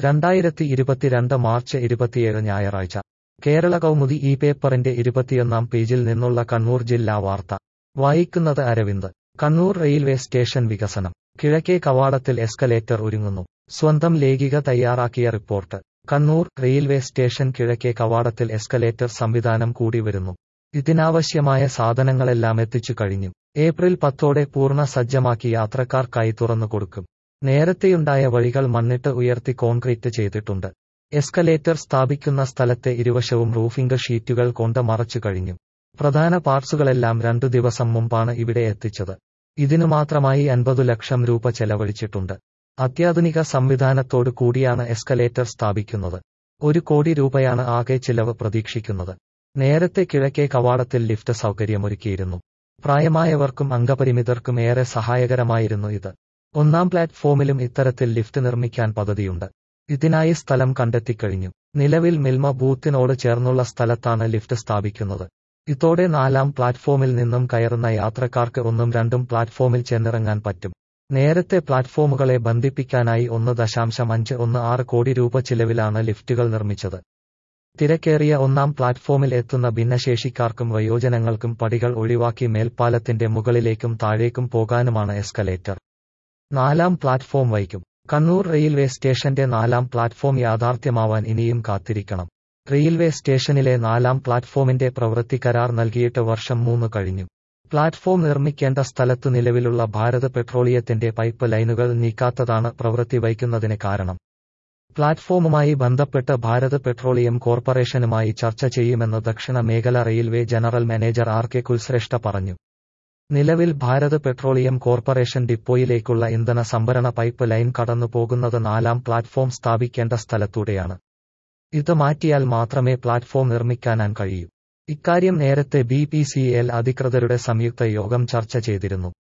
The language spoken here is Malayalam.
2022 മാർച്ച് 27 ഞായറാഴ്ച കേരള കൗമുദി ഈ പേപ്പറിന്റെ 21 പേജിൽ നിന്നുള്ള കണ്ണൂർ ജില്ലാ വാർത്ത വായിക്കുന്നത് അരവിന്ദ്. കണ്ണൂർ റെയിൽവേ സ്റ്റേഷൻ വികസനം. കിഴക്കേ കവാടത്തിൽ എസ്കലേറ്റർ ഒരുങ്ങുന്നു. സ്വന്തം ലേഖിക തയ്യാറാക്കിയ റിപ്പോർട്ട്. കണ്ണൂർ റെയിൽവേ സ്റ്റേഷൻ കിഴക്കേ കവാടത്തിൽ എസ്കലേറ്റർ സംവിധാനം കൂടി വരുന്നു. ഇതിനാവശ്യമായ സാധനങ്ങളെല്ലാം എത്തിച്ചു കഴിഞ്ഞു. ഏപ്രിൽ 10 പൂർണ്ണ സജ്ജമാക്കി യാത്രക്കാർക്കായി തുറന്നു കൊടുക്കും. നേരത്തെയുണ്ടായ വഴികൾ മണ്ണിട്ട് ഉയർത്തി കോൺക്രീറ്റ് ചെയ്തിട്ടുണ്ട്. എസ്കലേറ്റർ സ്ഥാപിക്കുന്ന സ്ഥലത്തെ ഇരുവശവും റൂഫിംഗ് ഷീറ്റുകൾ കൊണ്ട് മറച്ചു കഴിഞ്ഞു. പ്രധാന പാർട്സുകളെല്ലാം 2 ദിവസം മുമ്പാണ് ഇവിടെ എത്തിച്ചത്. ഇതിനു മാത്രമായി 50 ലക്ഷം രൂപ ചെലവഴിച്ചിട്ടുണ്ട്. അത്യാധുനിക സംവിധാനത്തോടു കൂടിയാണ് എസ്കലേറ്റർ സ്ഥാപിക്കുന്നത്. 1 കോടി രൂപയാണ് ആകെ ചിലവ് പ്രതീക്ഷിക്കുന്നത്. നേരത്തെ കിഴക്കേ കവാടത്തിൽ ലിഫ്റ്റ് സൗകര്യമൊരുക്കിയിരുന്നു. പ്രായമായവർക്കും അംഗപരിമിതർക്കും ഏറെ സഹായകരമായിരുന്നു ഇത്. 1-ാം പ്ലാറ്റ്ഫോമിലും ഇത്തരത്തിൽ ലിഫ്റ്റ് നിർമ്മിക്കാൻ പദ്ധതിയുണ്ട്. ഇതിനായി സ്ഥലം കണ്ടെത്തിക്കഴിഞ്ഞു. നിലവിൽ മിൽമ ബൂത്തിനോട് ചേർന്നുള്ള സ്ഥലത്താണ് ലിഫ്റ്റ് സ്ഥാപിക്കുന്നത്. ഇതോടെ 4-ാം പ്ലാറ്റ്ഫോമിൽ നിന്നും കയറുന്ന യാത്രക്കാർക്ക് 1ഉം 2ഉം പ്ലാറ്റ്ഫോമിൽ ചെന്നിറങ്ങാൻ പറ്റും. നേരത്തെ പ്ലാറ്റ്ഫോമുകളെ ബന്ധിപ്പിക്കാനായി 1.516 കോടി രൂപ ചിലവിലാണ് ലിഫ്റ്റുകൾ നിർമ്മിച്ചത്. തിരക്കേറിയ 1-ാം പ്ലാറ്റ്ഫോമിൽ എത്തുന്ന ഭിന്നശേഷിക്കാർക്കും വയോജനങ്ങൾക്കും പടികൾ ഒഴിവാക്കി മേൽപ്പാലത്തിന്റെ മുകളിലേക്കും താഴേക്കും പോകാനുമാണ് എസ്കലേറ്റർ. 4-ാം പ്ലാറ്റ്ഫോം വൈകും. കണ്ണൂർ റെയിൽവേ സ്റ്റേഷന്റെ 4-ാം പ്ലാറ്റ്ഫോം യാഥാർത്ഥ്യമാവാൻ ഇനിയും കാത്തിരിക്കണം. റെയിൽവേ സ്റ്റേഷനിലെ 4-ാം പ്ലാറ്റ്ഫോമിന്റെ പ്രവൃത്തി കരാർ നൽകിയിട്ട് വർഷം 3 കഴിഞ്ഞു. പ്ലാറ്റ്ഫോം നിർമ്മിക്കേണ്ട സ്ഥലത്തു നിലവിലുള്ള ഭാരത് പെട്രോളിയത്തിന്റെ പൈപ്പ് ലൈനുകൾ നീക്കാത്തതാണ് പ്രവൃത്തി വൈകുന്നതിന് കാരണം. പ്ലാറ്റ്ഫോമുമായി ബന്ധപ്പെട്ട് ഭാരത് പെട്രോളിയം കോർപ്പറേഷനുമായി ചർച്ച ചെയ്യുമെന്ന് ദക്ഷിണ മേഖല railway general manager RK Kulshreshtha പറഞ്ഞു. നിലവിൽ ഭാരത് പെട്രോളിയം കോർപ്പറേഷൻ ഡിപ്പോയിലേക്കുള്ള ഇന്ധന സംഭരണ പൈപ്പ് ലൈൻ കടന്നു പോകുന്നത് 4-ാം പ്ലാറ്റ്ഫോം സ്ഥാപിക്കേണ്ട സ്ഥലത്തൂടെയാണ്. ഇത് മാറ്റിയാൽ മാത്രമേ പ്ലാറ്റ്ഫോം നിർമ്മിക്കാനാൻ കഴിയൂ. ഇക്കാര്യം നേരത്തെ BPCL അധികൃതരുടെ സംയുക്ത യോഗം ചർച്ച ചെയ്തിരുന്നു.